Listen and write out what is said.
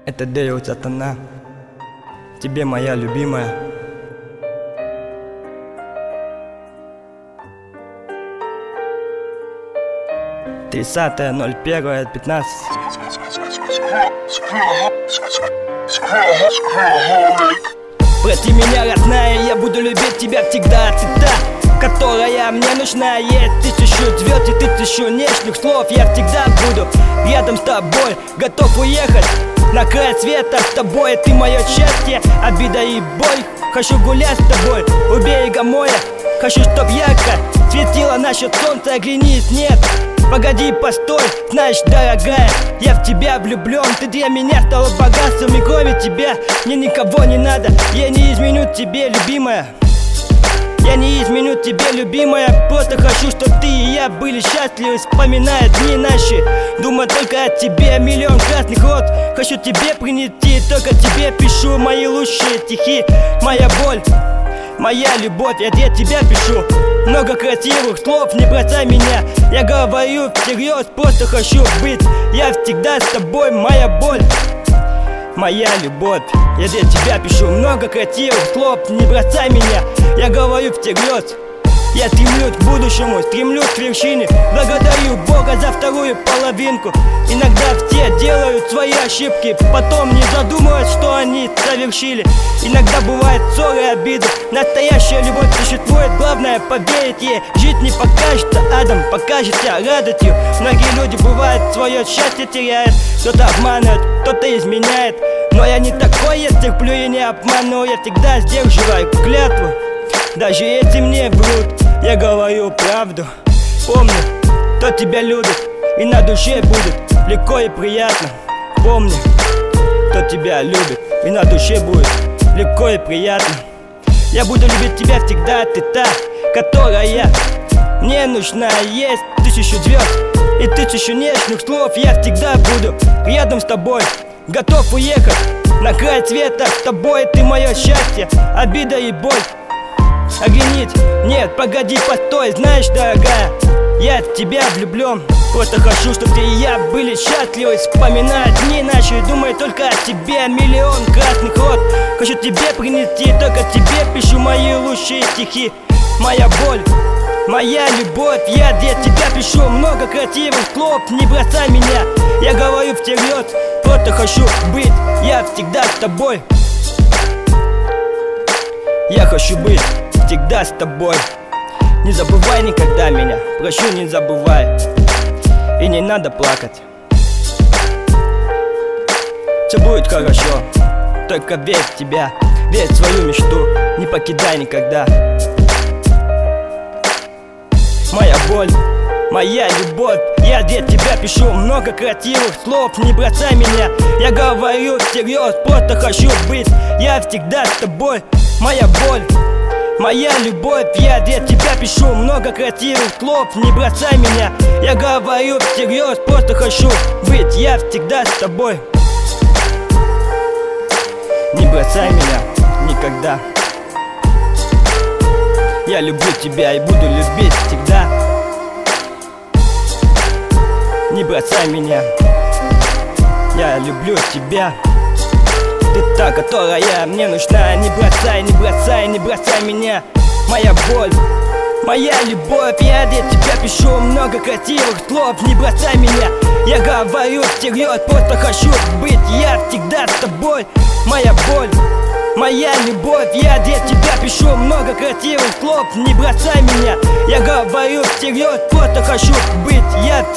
Это Дэйв Сатана, тебе моя любимая. Тридцатое 01:15. Прости меня, родная, я буду любить тебя всегда. Ты та, которая мне нужна. Есть тысячу звезд и тысячу нежных слов. Я всегда буду рядом с тобой, готов уехать на край света с тобой. Ты мое счастье, обида и боль. Хочу гулять с тобой у берега моря. Хочу, чтоб ярко светило наше солнце. Оглянись, нет, погоди, постой. Знаешь, дорогая, я в тебя влюблен. Ты для меня стала богатством, и кроме тебя мне никого не надо. Я не изменю тебе, любимая. Я не изменю тебе, любимая. Просто хочу, чтоб ты и я были счастливы, вспоминая дни наши, думая только о тебе. Миллион красных роз хочу тебе принести, только тебе пишу мои лучшие стихи. Моя боль, моя любовь, я для тебя пишу много красивых слов. Не бросай меня, я говорю всерьез, просто хочу быть я всегда с тобой. Моя боль, моя любовь, я для тебя пишу много красивых слов. Не бросай меня, я говорю всерьез. Я стремлюсь к будущему, стремлюсь к вершине. Благодарю Бога за вторую половинку. Иногда все делают свои ошибки, потом не задумываясь, что они совершили. Иногда бывает ссоры, обиды. Настоящая любовь существует, главное поверить ей. Жить не покажется адом, покажется радостью. Многие люди бывают свое счастье теряют. Кто-то обманывает, кто-то изменяет. Но я не такой, я терплю и не обману. Я всегда сдерживаю клятву, даже если мне врут, я говорю правду. Помни, кто тебя любит, и на душе будет легко и приятно. Помни, кто тебя любит, и на душе будет легко и приятно. Я буду любить тебя всегда, ты та, которая мне нужна. Есть тысячу звезд и тысячу нежных слов. Я всегда буду рядом с тобой, готов уехать на край света с тобой. Ты мое счастье, обида и боль. Оглянись, нет, погоди, постой. Знаешь, дорогая, я в тебя влюблен. Просто хочу, чтобы ты и я были счастливы, вспоминая дни наши, думай только о тебе. Миллион красных роз хочу тебе принести, только тебе пишу мои лучшие стихи. Моя боль, моя любовь, я для тебя пишу много красивых слов. Не бросай меня, я говорю всерьез, просто хочу быть я всегда с тобой. Я хочу быть всегда с тобой. Не забывай никогда меня, прошу, не забывай. И не надо плакать, все будет хорошо. Только верь в тебя, верь в свою мечту, не покидай никогда. Моя боль, моя любовь, я для тебя пишу много красивых слов. Не бросай меня, я говорю всерьез, просто хочу быть я всегда с тобой. Моя боль, моя любовь, я для тебя пишу много красивых слов. Не бросай меня, я говорю всерьез, просто хочу быть я всегда с тобой. Не бросай меня никогда. Я люблю тебя и буду любить всегда. Не бросай меня, я люблю тебя. Ты та, которая мне нужна. Не бросай, не бросай, не бросай меня. Моя боль, моя любовь, я для тебя пишу много красивых слов. Не бросай меня, я говорю всерьез, просто хочу быть я всегда с тобой. Моя боль, моя любовь, я для тебя пишу много красивых слов. Не бросай меня, я говорю всерьез, просто хочу быть я